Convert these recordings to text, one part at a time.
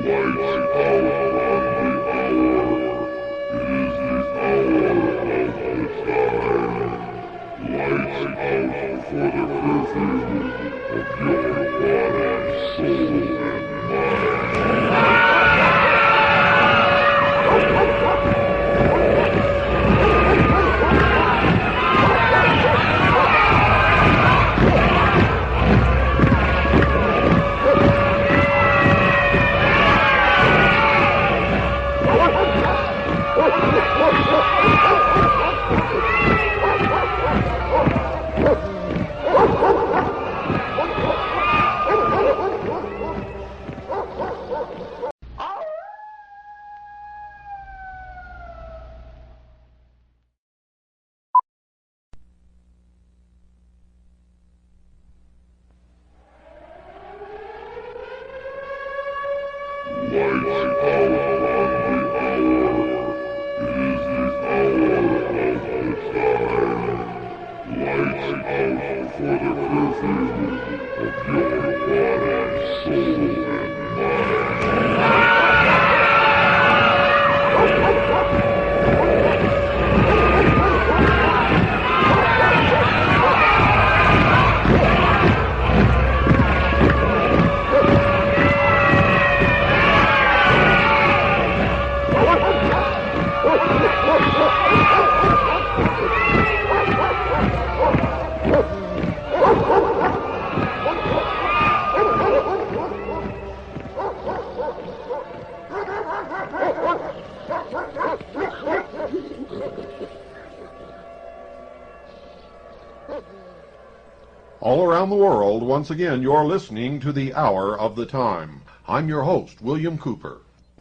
All around the world, once again, you're listening to the Hour of the Time. I'm your host, William Cooper.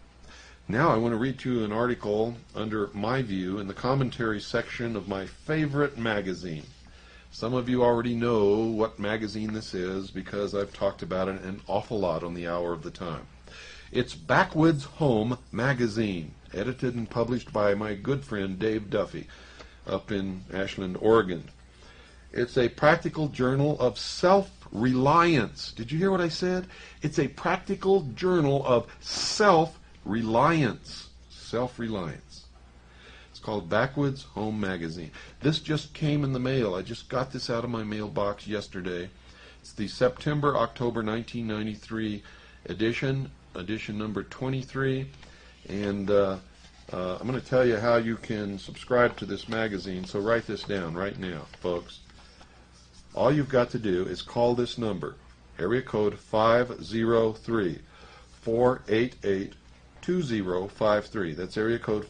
Now I want to read to you an article under My View in the commentary section of my favorite magazine. Some of you already know what magazine this is because I've talked about it an awful lot on the Hour of the Time. It's Backwoods Home Magazine, edited and published by my good friend Dave Duffy up in Ashland, Oregon. It's a practical journal of self-reliance. Did you hear what I said? It's a practical journal of self-reliance. Self-reliance. It's called Backwoods Home Magazine. This just came in the mail. I just got this out of my mailbox yesterday. It's the September-October 1993 edition number 23. And I'm going to tell you how you can subscribe to this magazine. So write this down right now, folks. All you've got to do is call this number, area code 503-488-2053. That's area code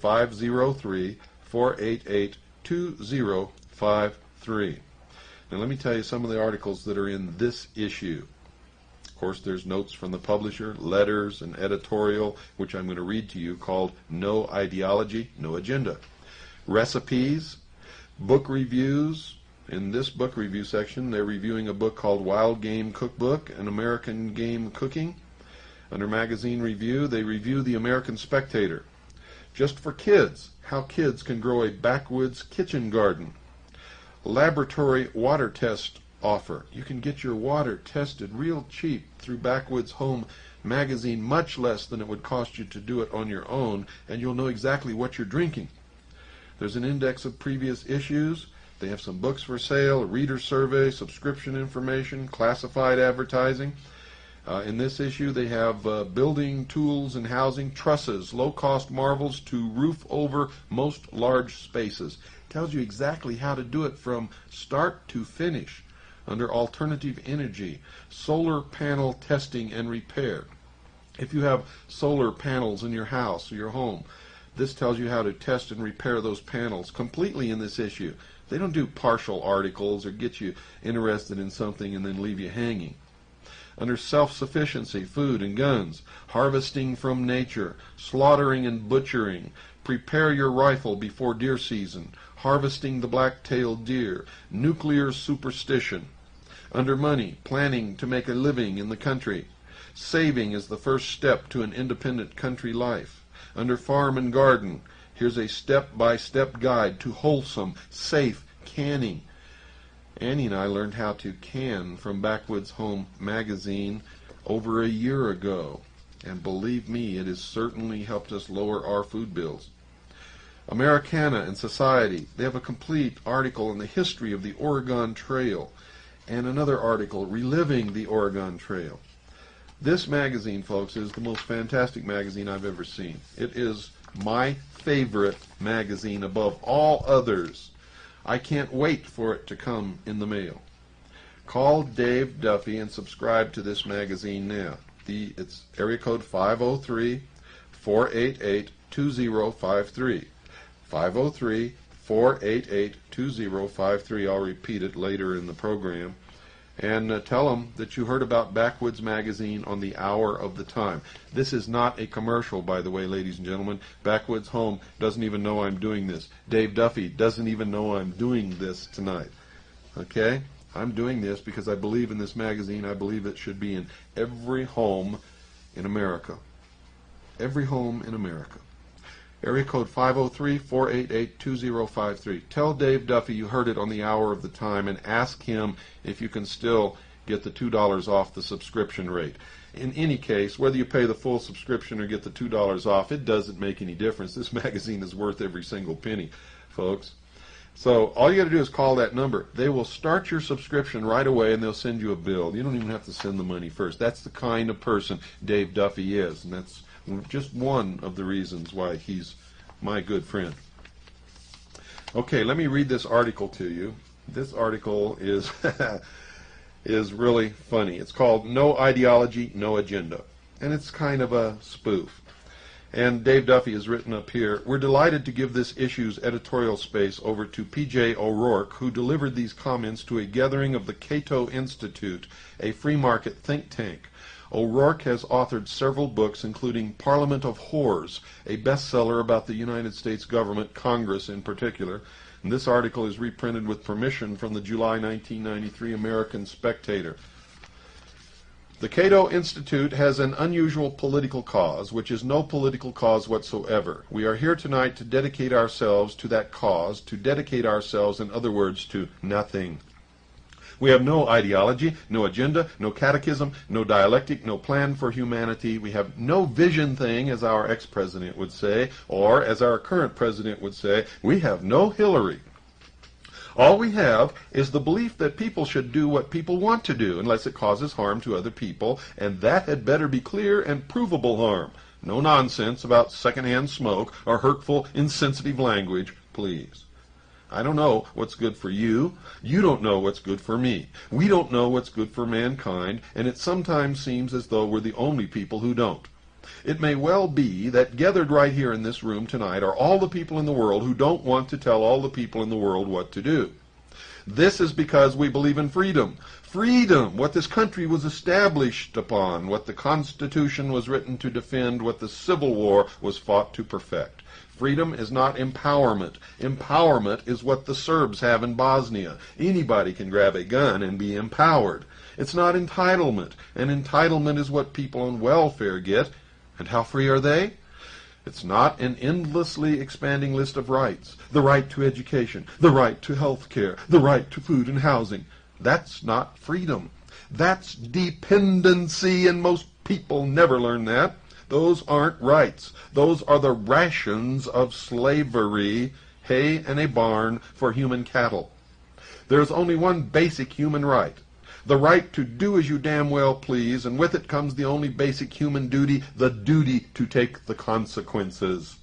503-488-2053. Now let me tell you some of the articles that are in this issue. Of course, there's notes from the publisher, letters, and editorial, which I'm going to read to you, called No Ideology, No Agenda. Recipes, book reviews. In this book review section, they're reviewing a book called Wild Game Cookbook, an American Game Cooking. Under Magazine Review, they review the American Spectator. Just for Kids, how kids can grow a backwoods kitchen garden. Laboratory water test offer. You can get your water tested real cheap through Backwoods Home Magazine, much less than it would cost you to do it on your own, and you'll know exactly what you're drinking. There's an index of previous issues. They have some books for sale, a reader survey, subscription information, classified advertising. In this issue, they have building tools and housing, trusses, low-cost marvels to roof over most large spaces. Tells you exactly how to do it from start to finish. Under alternative energy, solar panel testing and repair. If you have solar panels in your house or your home, this tells you how to test and repair those panels completely in this issue. They don't do partial articles or get you interested in something and then leave you hanging. Under self-sufficiency, food and guns, harvesting from nature, slaughtering and butchering, prepare your rifle before deer season, harvesting the black-tailed deer, nuclear superstition. Under money, planning to make a living in the country. Saving is the first step to an independent country life. Under farm and garden, here's a step-by-step guide to wholesome, safe canning. Annie and I learned how to can from Backwoods Home Magazine over a year ago. And believe me, it has certainly helped us lower our food bills. Americana and Society, they have a complete article on the history of the Oregon Trail and another article reliving the Oregon Trail. This magazine, folks, is the most fantastic magazine I've ever seen. It is my favorite magazine above all others. I can't wait for it to come in the mail. Call Dave Duffy and subscribe to this magazine now. It's area code 503-488-2053. 503-488-2053. I'll repeat it later in the program. And tell them that you heard about Backwoods Magazine on the hour of the time. This is not a commercial, by the way, ladies and gentlemen. Backwoods Home doesn't even know I'm doing this. Dave Duffy doesn't even know I'm doing this tonight. Okay? I'm doing this because I believe in this magazine. I believe it should be in every home in America. Every home in America. Area code 503-488-2053. Tell Dave Duffy you heard it on the hour of the time and ask him if you can still get the $2 off the subscription rate. In any case, whether you pay the full subscription or get the $2 off, it doesn't make any difference. This magazine is worth every single penny, folks. So all you got to do is call that number. They will start your subscription right away and they'll send you a bill. You don't even have to send the money first. That's the kind of person Dave Duffy is, and that's just one of the reasons why he's my good friend. Okay, let me read this article to you. This article is is really funny. It's called No Ideology, No Agenda, and it's kind of a spoof. And Dave Duffy has written up here, we're delighted to give this issue's editorial space over to P.J. O'Rourke, who delivered these comments to a gathering of the Cato Institute, a free market think tank. O'Rourke has authored several books, including Parliament of Whores, a bestseller about the United States government, Congress in particular. And this article is reprinted with permission from the July 1993 American Spectator. The Cato Institute has an unusual political cause, which is no political cause whatsoever. We are here tonight to dedicate ourselves to that cause, to dedicate ourselves, in other words, to nothing. We have no ideology, no agenda, no catechism, no dialectic, no plan for humanity. We have no vision thing, as our ex-president would say, or as our current president would say, we have no Hillary. All we have is the belief that people should do what people want to do, unless it causes harm to other people, and that had better be clear and provable harm. No nonsense about secondhand smoke or hurtful, insensitive language, please. I don't know what's good for you. You don't know what's good for me. We don't know what's good for mankind, and it sometimes seems as though we're the only people who don't. It may well be that gathered right here in this room tonight are all the people in the world who don't want to tell all the people in the world what to do. This is because we believe in freedom. Freedom, what this country was established upon, what the Constitution was written to defend, what the Civil War was fought to perfect. Freedom is not empowerment. Empowerment is what the Serbs have in Bosnia. Anybody can grab a gun and be empowered. It's not entitlement. And entitlement is what people on welfare get. And how free are they? It's not an endlessly expanding list of rights. The right to education, the right to health care, the right to food and housing. That's not freedom. That's dependency, and most people never learn that. Those aren't rights. Those are the rations of slavery, hay and a barn for human cattle. There's only one basic human right. The right to do as you damn well please, and with it comes the only basic human duty, the duty to take the consequences.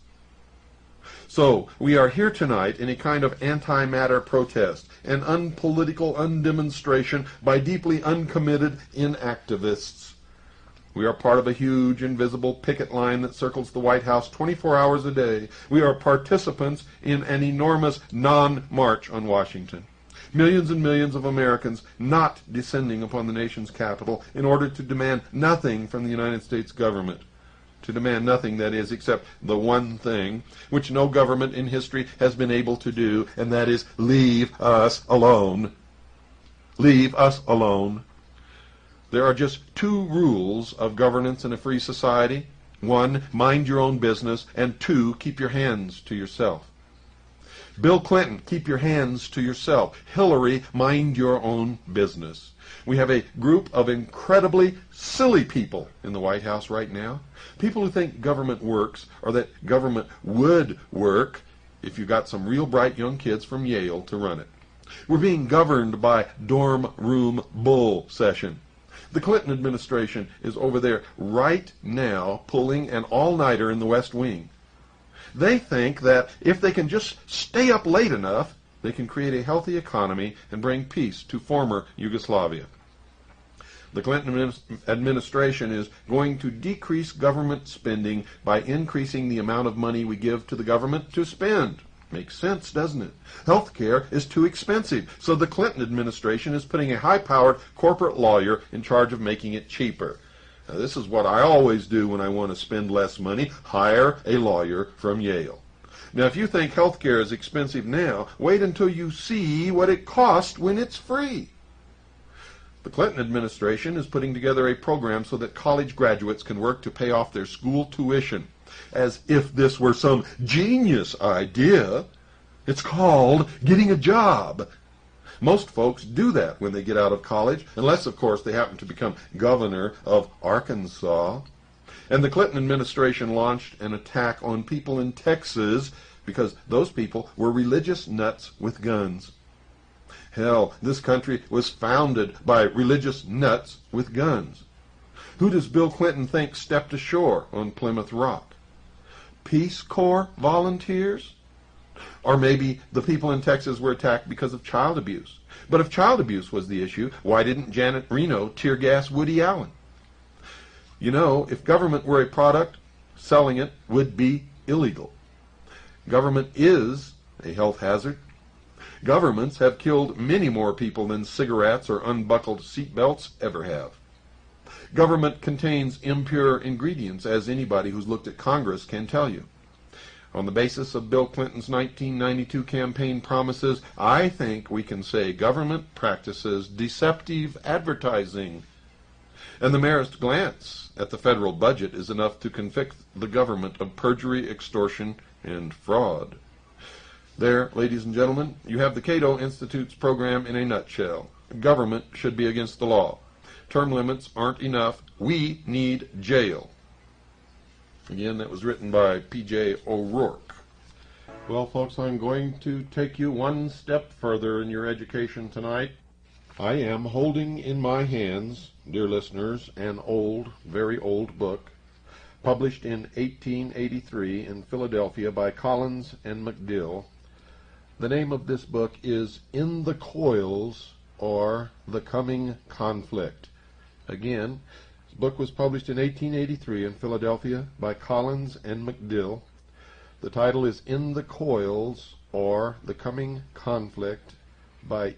So, we are here tonight in a kind of antimatter protest, an unpolitical undemonstration by deeply uncommitted inactivists. We are part of a huge, invisible picket line that circles the White House 24 hours a day. We are participants in an enormous non-march on Washington. Millions and millions of Americans not descending upon the nation's capital in order to demand nothing from the United States government. To demand nothing, that is, except the one thing which no government in history has been able to do, and that is leave us alone. Leave us alone. There are just two rules of governance in a free society. One, mind your own business, and two, keep your hands to yourself. Bill Clinton, keep your hands to yourself. Hillary, mind your own business. We have a group of incredibly silly people in the White House right now. People who think government works, or that government would work if you got some real bright young kids from Yale to run it. We're being governed by dorm room bull session. The Clinton administration is over there right now pulling an all-nighter in the West Wing. They think that if they can just stay up late enough, they can create a healthy economy and bring peace to former Yugoslavia. The Clinton administration is going to decrease government spending by increasing the amount of money we give to the government to spend. Makes sense, doesn't it? Healthcare is too expensive, so the Clinton administration is putting a high-powered corporate lawyer in charge of making it cheaper. Now, this is what I always do when I want to spend less money: hire a lawyer from Yale. Now, if you think healthcare is expensive now, wait until you see what it costs when it's free. The Clinton administration is putting together a program so that college graduates can work to pay off their school tuition. As if this were some genius idea. It's called getting a job. Most folks do that when they get out of college, unless, of course, they happen to become governor of Arkansas. And the Clinton administration launched an attack on people in Texas because those people were religious nuts with guns. Hell, this country was founded by religious nuts with guns. Who does Bill Clinton think stepped ashore on Plymouth Rock? Peace Corps volunteers? Or maybe the people in Texas were attacked because of child abuse. But if child abuse was the issue, why didn't Janet Reno tear gas Woody Allen? You know, if government were a product, selling it would be illegal. Government is a health hazard. Governments have killed many more people than cigarettes or unbuckled seatbelts ever have. Government contains impure ingredients, as anybody who's looked at Congress can tell you. On the basis of Bill Clinton's 1992 campaign promises, I think we can say government practices deceptive advertising. And the merest glance at the federal budget is enough to convict the government of perjury, extortion, and fraud. There, ladies and gentlemen, you have the Cato Institute's program in a nutshell. Government should be against the law. Term limits aren't enough. We need jail. Again, that was written by P.J. O'Rourke. Well, folks, I'm going to take you one step further in your education tonight. I am holding in my hands, dear listeners, an old, very old book, published in 1883 in Philadelphia by Collins and McDill. The name of this book is In the Coils, or The Coming Conflict. Again, this book was published in 1883 in Philadelphia by Collins and McDill. The title is In the Coils, or The Coming Conflict, by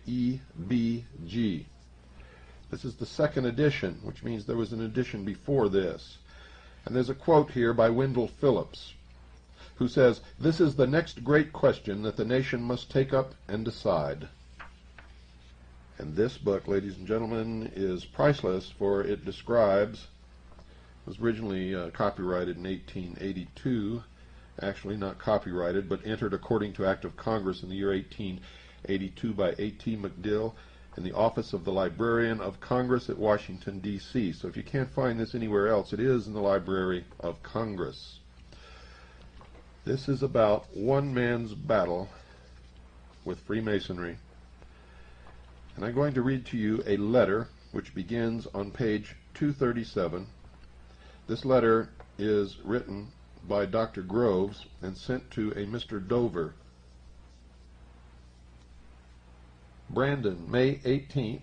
E.B.G. This is the second edition, which means there was an edition before this. And there's a quote here by Wendell Phillips, who says, "This is the next great question that the nation must take up and decide." And this book, ladies and gentlemen, is priceless, for it describes, was originally copyrighted in 1882, actually not copyrighted, but entered according to Act of Congress in the year 1882 by A.T. McDill in the Office of the Librarian of Congress at Washington, D.C. So if you can't find this anywhere else, it is in the Library of Congress. This is about one man's battle with Freemasonry. And I'm going to read to you a letter which begins on page 237. This letter is written by Dr. Groves and sent to a Mr. Dover. Brandon, May 18th.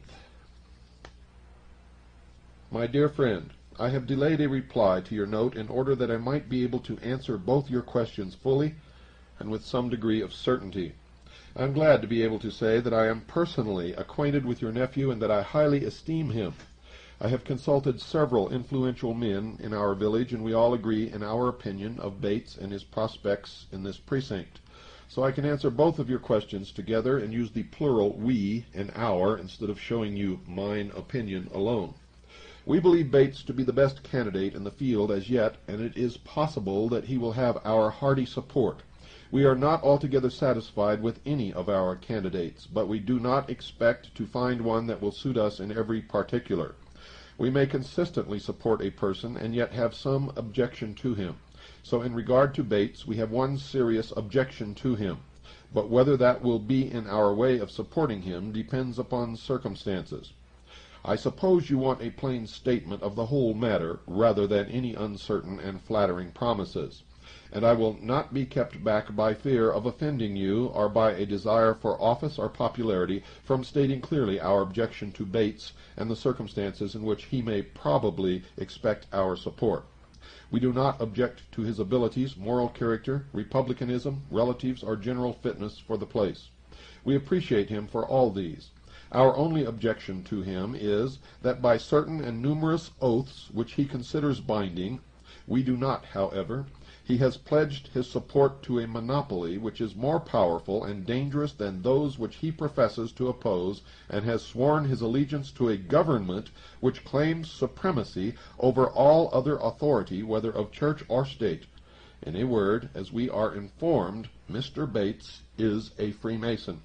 My dear friend, I have delayed a reply to your note in order that I might be able to answer both your questions fully and with some degree of certainty. I am glad to be able to say that I am personally acquainted with your nephew and that I highly esteem him. I have consulted several influential men in our village, and we all agree in our opinion of Bates and his prospects in this precinct. So I can answer both of your questions together and use the plural we and our instead of showing you mine opinion alone. We believe Bates to be the best candidate in the field as yet, and it is possible that he will have our hearty support. We are not altogether satisfied with any of our candidates, but we do not expect to find one that will suit us in every particular. We may consistently support a person and yet have some objection to him. So in regard to Bates, we have one serious objection to him. But whether that will be in our way of supporting him depends upon circumstances. I suppose you want a plain statement of the whole matter, rather than any uncertain and flattering promises. And I will not be kept back by fear of offending you, or by a desire for office or popularity, from stating clearly our objection to Bates and the circumstances in which he may probably expect our support. We do not object to his abilities, moral character, republicanism, relatives, or general fitness for the place. We appreciate him for all these. Our only objection to him is that by certain and numerous oaths which he considers binding, we do not, however, he has pledged his support to a monopoly which is more powerful and dangerous than those which he professes to oppose, and has sworn his allegiance to a government which claims supremacy over all other authority, whether of church or state. In a word, as we are informed, Mr. Bates is a Freemason.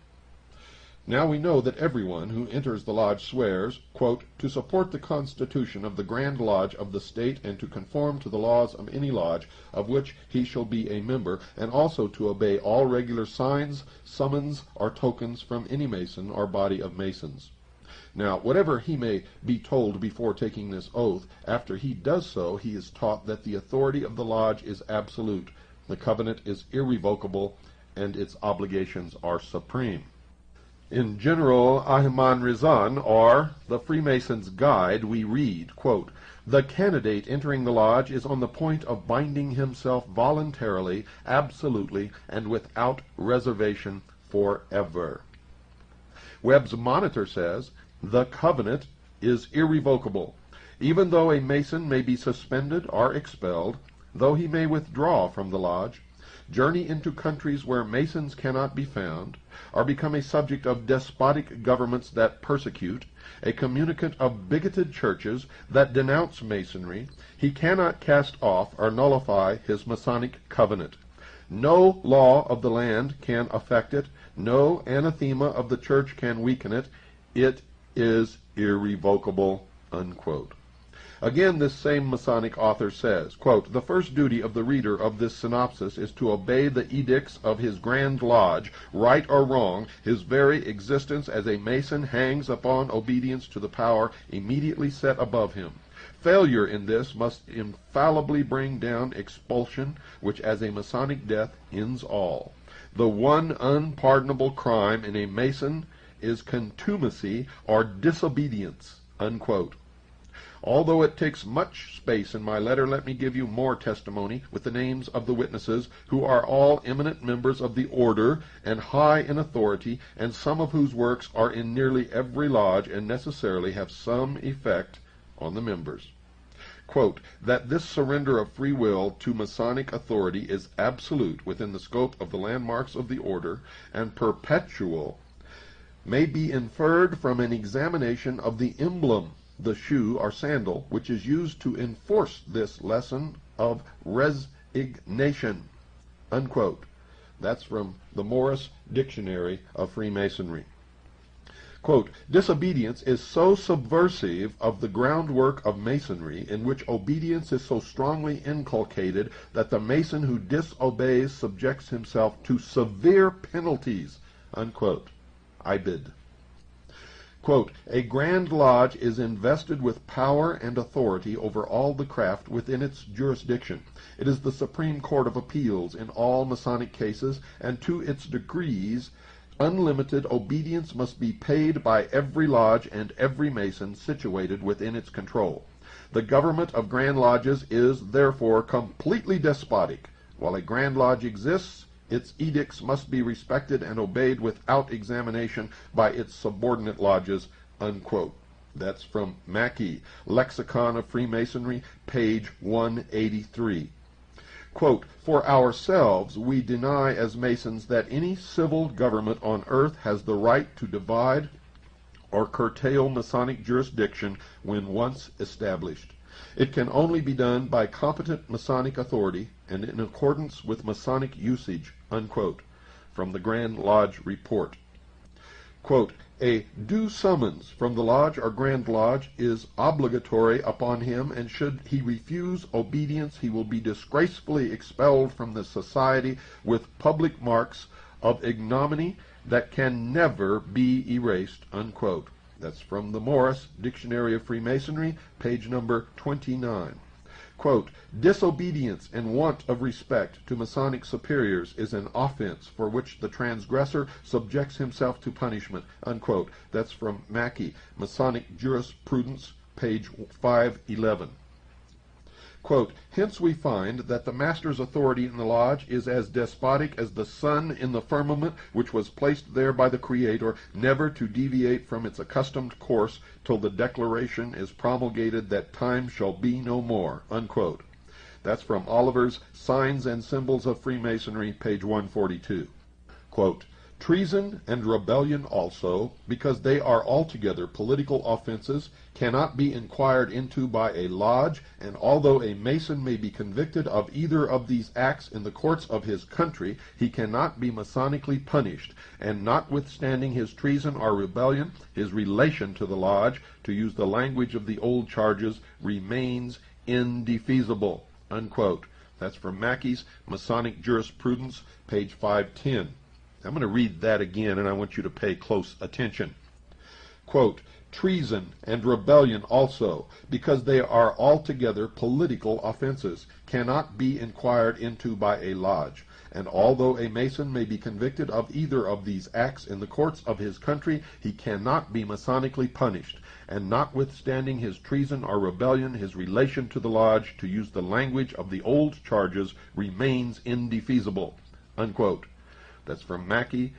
Now we know that everyone who enters the lodge swears, quote, to support the Constitution of the Grand Lodge of the state and to conform to the laws of any lodge of which he shall be a member, and also to obey all regular signs, summons, or tokens from any Mason or body of Masons. Now, whatever he may be told before taking this oath, after he does so, he is taught that the authority of the lodge is absolute, the covenant is irrevocable, and its obligations are supreme. In General Ahimad Rezan, or the Freemason's Guide, we read, quote, the candidate entering the lodge is on the point of binding himself voluntarily, absolutely, and without reservation forever. Webb's Monitor says, the covenant is irrevocable. Even though a Mason may be suspended or expelled, though he may withdraw from the lodge, journey into countries where Masons cannot be found, or become a subject of despotic governments that persecute, a communicant of bigoted churches that denounce Masonry, he cannot cast off or nullify his Masonic covenant. No law of the land can affect it, no anathema of the church can weaken it, it is irrevocable, unquote. Again, this same Masonic author says, quote, the first duty of the reader of this synopsis is to obey the edicts of his Grand Lodge. Right or wrong, his very existence as a Mason hangs upon obedience to the power immediately set above him. Failure in this must infallibly bring down expulsion, which as a Masonic death ends all. The one unpardonable crime in a Mason is contumacy or disobedience, unquote. Although it takes much space in my letter, let me give you more testimony with the names of the witnesses, who are all eminent members of the order and high in authority, and some of whose works are in nearly every lodge and necessarily have some effect on the members. Quote, that this surrender of free will to Masonic authority is absolute within the scope of the landmarks of the order and perpetual may be inferred from an examination of the emblem, the shoe or sandal, which is used to enforce this lesson of resignation, unquote. That's from the Morris Dictionary of Freemasonry. Quote, disobedience is so subversive of the groundwork of Masonry, in which obedience is so strongly inculcated, that the Mason who disobeys subjects himself to severe penalties, unquote. Ibid. Quote, a Grand Lodge is invested with power and authority over all the craft within its jurisdiction. It is the Supreme Court of Appeals in all Masonic cases, and to its decrees unlimited obedience must be paid by every lodge and every Mason situated within its control. The government of Grand Lodges is, therefore, completely despotic. While a Grand Lodge exists, its edicts must be respected and obeyed without examination by its subordinate lodges, unquote. That's from Mackey, Lexicon of Freemasonry, page 183. Quote, for ourselves, we deny as Masons that any civil government on earth has the right to divide or curtail Masonic jurisdiction when once established. It can only be done by competent Masonic authority and in accordance with Masonic usage, unquote, from the Grand Lodge report. Quote, a due summons from the Lodge or Grand Lodge is obligatory upon him, and should he refuse obedience, he will be disgracefully expelled from the society with public marks of ignominy that can never be erased, unquote. That's from the Morris Dictionary of Freemasonry, page number 29. Quote, disobedience and want of respect to Masonic superiors is an offense for which the transgressor subjects himself to punishment, unquote. That's from Mackey, Masonic Jurisprudence, page 511. Quote, hence we find that the master's authority in the lodge is as despotic as the sun in the firmament, which was placed there by the Creator, never to deviate from its accustomed course till the declaration is promulgated that time shall be no more, unquote. That's from Oliver's Signs and Symbols of Freemasonry, page 142. Quote, treason and rebellion also, because they are altogether political offenses, cannot be inquired into by a lodge, and although a Mason may be convicted of either of these acts in the courts of his country, he cannot be Masonically punished, and notwithstanding his treason or rebellion, his relation to the lodge, to use the language of the old charges, remains indefeasible, unquote. That's from Mackey's Masonic Jurisprudence, page 510. I'm going to read that again, and I want you to pay close attention. Quote, treason and rebellion also, because they are altogether political offenses, cannot be inquired into by a lodge, and although a Mason may be convicted of either of these acts in the courts of his country, he cannot be Masonically punished, and notwithstanding his treason or rebellion, his relation to the lodge, to use the language of the old charges, remains indefeasible, unquote. That's from Mackey,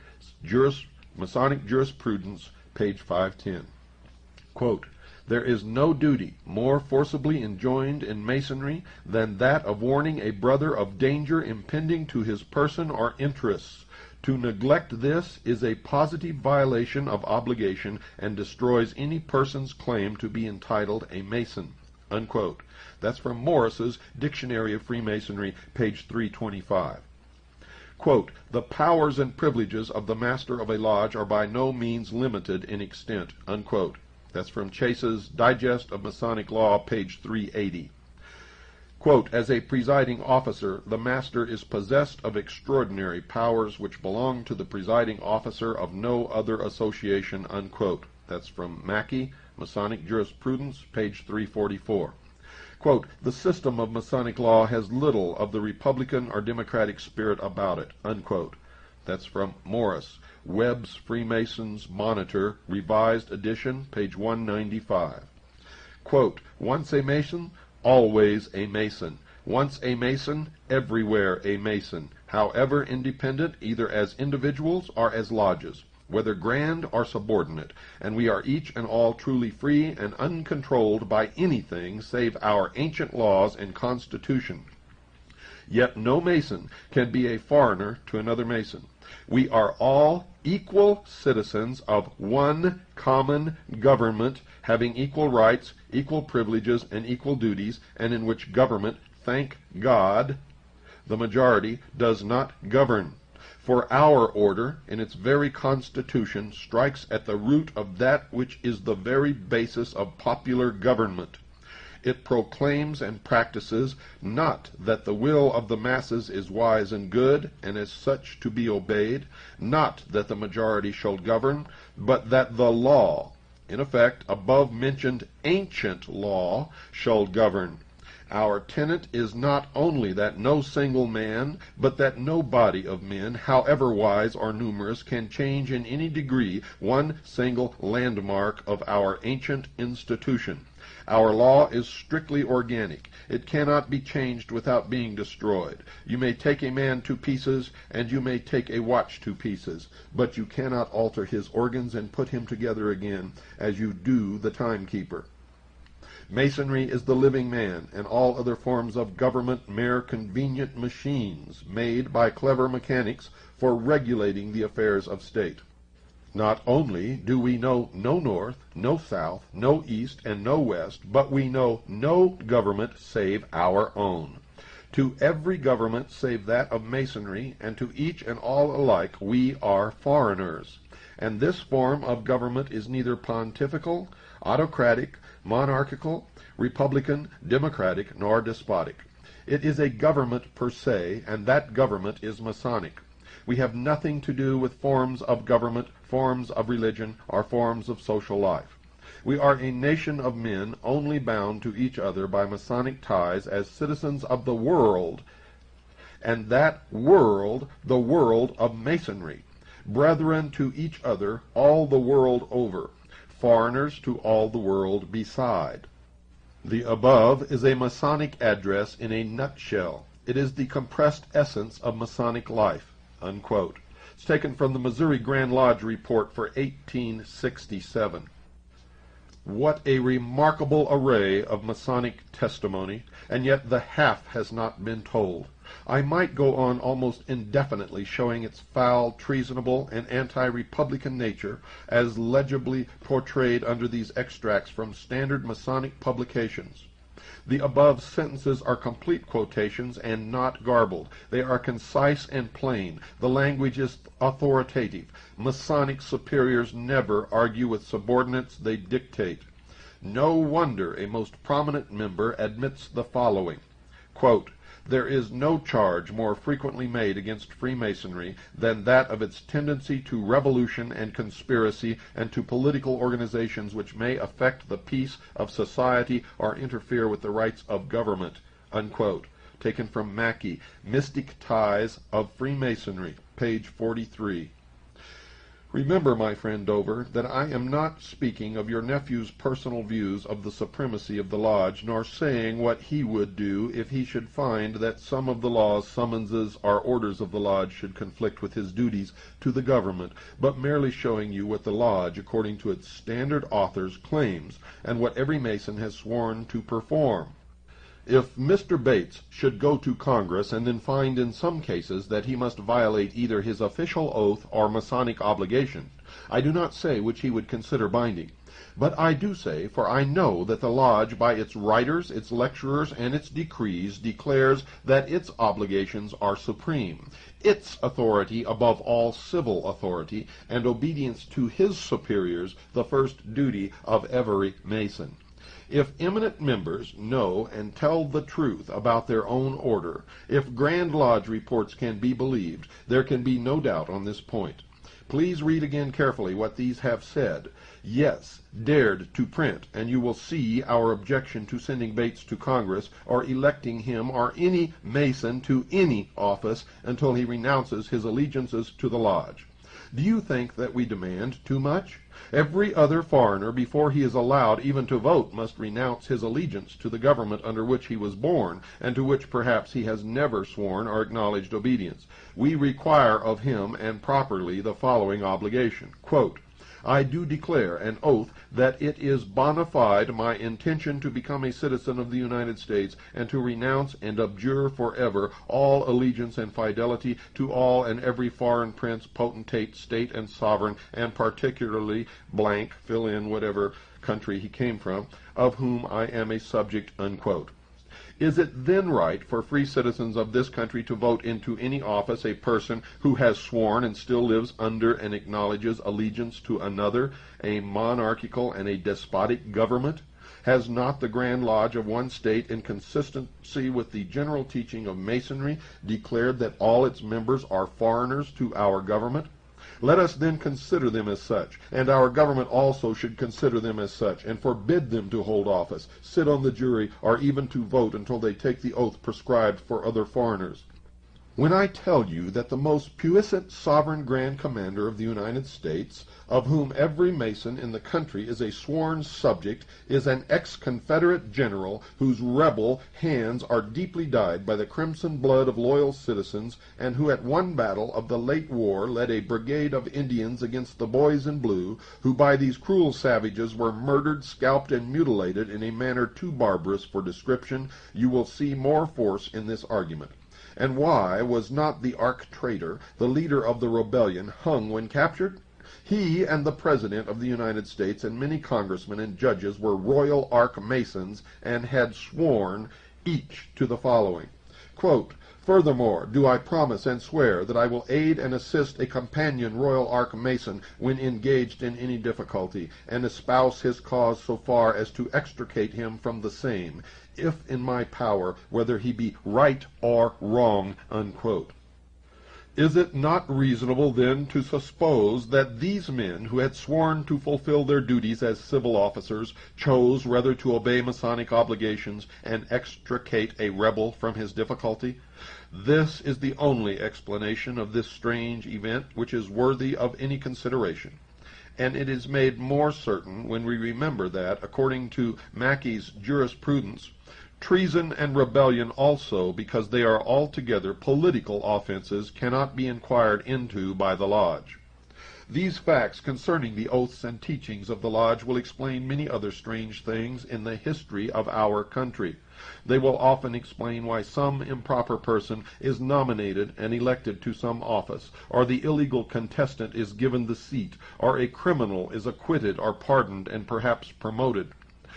Masonic Jurisprudence, page 510. Quote, there is no duty more forcibly enjoined in Masonry than that of warning a brother of danger impending to his person or interests. To neglect this is a positive violation of obligation and destroys any person's claim to be entitled a Mason, unquote. That's from Morris's Dictionary of Freemasonry, page 325. Quote, the powers and privileges of the master of a lodge are by no means limited in extent, unquote. That's from Chase's Digest of Masonic Law, page 380. Quote, as a presiding officer, the master is possessed of extraordinary powers which belong to the presiding officer of no other association, unquote. That's from Mackey, Masonic Jurisprudence, page 344. Quote, the system of Masonic law has little of the Republican or Democratic spirit about it, unquote. That's from Morris, Webb's Freemasons Monitor, revised edition, page 195. Quote, once a Mason, always a Mason. Once a Mason, everywhere a Mason, however independent, either as individuals or as lodges, whether grand or subordinate, and we are each and all truly free and uncontrolled by anything save our ancient laws and Constitution. Yet no Mason can be a foreigner to another Mason. We are all equal citizens of one common government, having equal rights, equal privileges, and equal duties, and in which government, thank God, the majority does not govern. For our order, in its very constitution, strikes at the root of that which is the very basis of popular government. It proclaims and practices not that the will of the masses is wise and good, and as such to be obeyed, not that the majority shall govern, but that the law, in effect, above-mentioned ancient law, shall govern. Our tenet is not only that no single man, but that no body of men, however wise or numerous, can change in any degree one single landmark of our ancient institution. Our law is strictly organic. It cannot be changed without being destroyed. You may take a man to pieces, and you may take a watch to pieces, but you cannot alter his organs and put him together again, as you do the timekeeper. Masonry is the living man, and all other forms of government mere convenient machines made by clever mechanics for regulating the affairs of state. Not only do we know no north, no south, no east, and no west, but we know no government save our own. To every government save that of Masonry, and to each and all alike, we are foreigners. And this form of government is neither pontifical, autocratic, monarchical, republican, democratic, nor despotic. It is a government per se, and that government is Masonic. We have nothing to do with forms of government, forms of religion, or forms of social life. We are a nation of men only bound to each other by Masonic ties as citizens of the world, and that world the world of Masonry, brethren to each other all the world over, foreigners to all the world beside. The above is a Masonic address in a nutshell. It is the compressed essence of Masonic life." Unquote. It's taken from the Missouri Grand Lodge report for 1867. What a remarkable array of Masonic testimony, and yet the half has not been told. I might go on almost indefinitely showing its foul, treasonable, and anti-republican nature as legibly portrayed under these extracts from standard Masonic publications. The above sentences are complete quotations and not garbled. They are concise and plain. The language is authoritative. Masonic superiors never argue with subordinates, they dictate. No wonder a most prominent member admits the following, quote, "There is no charge more frequently made against Freemasonry than that of its tendency to revolution and conspiracy and to political organizations which may affect the peace of society or interfere with the rights of government." Unquote. Taken from Mackey, Mystic Ties of Freemasonry, page 43. Remember, my friend Dover, that I am not speaking of your nephew's personal views of the supremacy of the Lodge, nor saying what he would do if he should find that some of the laws, summonses, or orders of the Lodge should conflict with his duties to the government, but merely showing you what the Lodge, according to its standard authors, claims, and what every Mason has sworn to perform. If Mr. Bates should go to Congress and then find in some cases that he must violate either his official oath or Masonic obligation, I do not say which he would consider binding. But I do say, for I know that the Lodge, by its writers, its lecturers, and its decrees, declares that its obligations are supreme, its authority above all civil authority, and obedience to his superiors the first duty of every Mason. If eminent members know and tell the truth about their own order, if Grand Lodge reports can be believed, there can be no doubt on this point. Please read again carefully what these have said. Yes, dared to print, and you will see our objection to sending Bates to Congress or electing him or any Mason to any office until he renounces his allegiances to the Lodge. Do you think that we demand too much? Every other foreigner, before he is allowed even to vote, must renounce his allegiance to the government under which he was born, and to which perhaps he has never sworn or acknowledged obedience. We require of him, and properly, the following obligation. Quote, "I do declare an oath that it is bona fide my intention to become a citizen of the United States, and to renounce and abjure forever all allegiance and fidelity to all and every foreign prince, potentate, state, and sovereign, and particularly blank, fill in whatever country he came from, of whom I am a subject." Unquote. Is it then right for free citizens of this country to vote into any office a person who has sworn and still lives under and acknowledges allegiance to another, a monarchical and a despotic government? Has not the Grand Lodge of one state, in consistency with the general teaching of Masonry, declared that all its members are foreigners to our government? Let us then consider them as such, and our government also should consider them as such, and forbid them to hold office, sit on the jury, or even to vote until they take the oath prescribed for other foreigners. When I tell you that the most puissant sovereign Grand Commander of the United States, of whom every Mason in the country is a sworn subject, is an ex-Confederate general whose rebel hands are deeply dyed by the crimson blood of loyal citizens, and who at one battle of the late war led a brigade of Indians against the Boys in Blue, who by these cruel savages were murdered, scalped, and mutilated in a manner too barbarous for description, you will see more force in this argument. And why was not the arch-traitor, the leader of the rebellion, hung when captured? He and the President of the United States and many congressmen and judges were Royal Ark Masons and had sworn each to the following. Quote, "Furthermore, do I promise and swear that I will aid and assist a companion Royal Ark Mason when engaged in any difficulty, and espouse his cause so far as to extricate him from the same, if in my power, whether he be right or wrong." Unquote. Is it not reasonable, then, to suppose that these men, who had sworn to fulfill their duties as civil officers, chose rather to obey Masonic obligations and extricate a rebel from his difficulty? This is the only explanation of this strange event which is worthy of any consideration. And it is made more certain when we remember that, according to Mackey's jurisprudence, treason and rebellion also, because they are altogether political offenses, cannot be inquired into by the Lodge. These facts concerning the oaths and teachings of the Lodge will explain many other strange things in the history of our country. They will often explain why some improper person is nominated and elected to some office, or the illegal contestant is given the seat, or a criminal is acquitted or pardoned and perhaps promoted.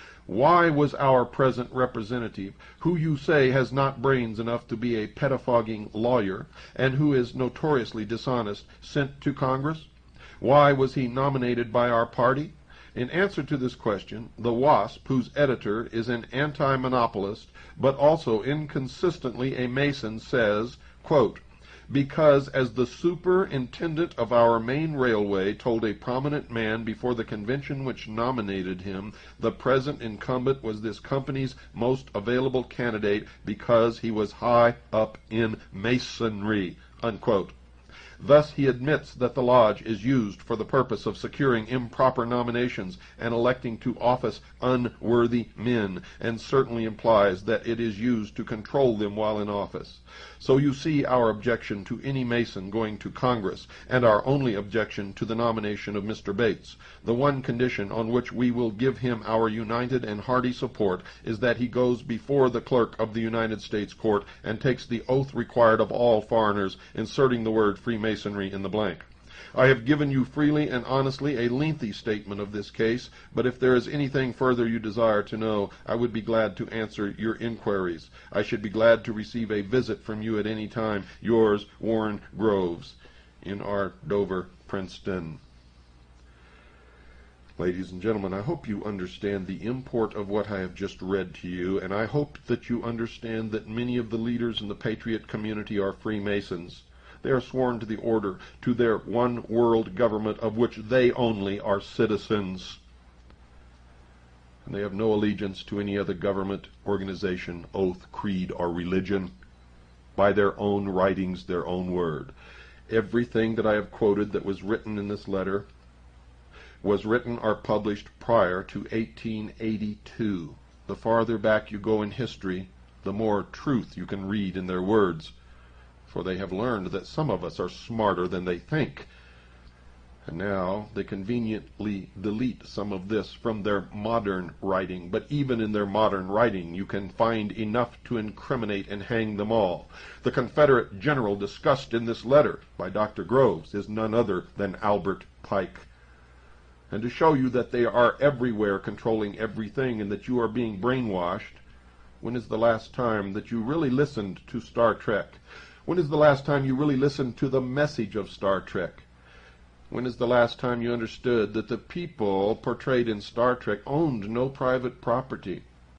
Why was our present representative, who you say has not brains enough to be a pettifogging lawyer, and who is notoriously dishonest, sent to Congress? Why was he nominated by our party? In answer to this question, the WASP, whose editor is an anti-monopolist, but also inconsistently a Mason, says, quote, "Because as the superintendent of our main railway told a prominent man before the convention which nominated him, the present incumbent was this company's most available candidate because he was high up in Masonry." Unquote. Thus he admits that the Lodge is used for the purpose of securing improper nominations and electing to office unworthy men, and certainly implies that it is used to control them while in office. So you see our objection to any Mason going to Congress, and our only objection to the nomination of Mr. Bates. The one condition on which we will give him our united and hearty support is that he goes before the clerk of the United States Court and takes the oath required of all foreigners, inserting the word Freemasonry in the blank. I have given you freely and honestly a lengthy statement of this case, but if there is anything further you desire to know, I would be glad to answer your inquiries. I should be glad to receive a visit from you at any time. Yours, Warren Groves, N.R. Dover, Princeton. Ladies and gentlemen, I hope you understand the import of what I have just read to you, and I hope that you understand that many of the leaders in the Patriot community are Freemasons. They are sworn to the order, to their one world government of which they only are citizens. And they have no allegiance to any other government, organization, oath, creed, or religion. By their own writings, their own word. Everything that I have quoted that was written in this letter was written or published prior to 1882. The farther back you go in history, the more truth you can read in their words. For they have learned that some of us are smarter than they think. And now they conveniently delete some of this from their modern writing. But even in their modern writing, you can find enough to incriminate and hang them all. The Confederate general discussed in this letter by Dr. Groves is none other than Albert Pike. And to show you that they are everywhere controlling everything and that you are being brainwashed, when is the last time that you really listened to Star Trek? When is the last time you really listened to the message of Star Trek? When is the last time you understood that the people portrayed in Star Trek owned no private property?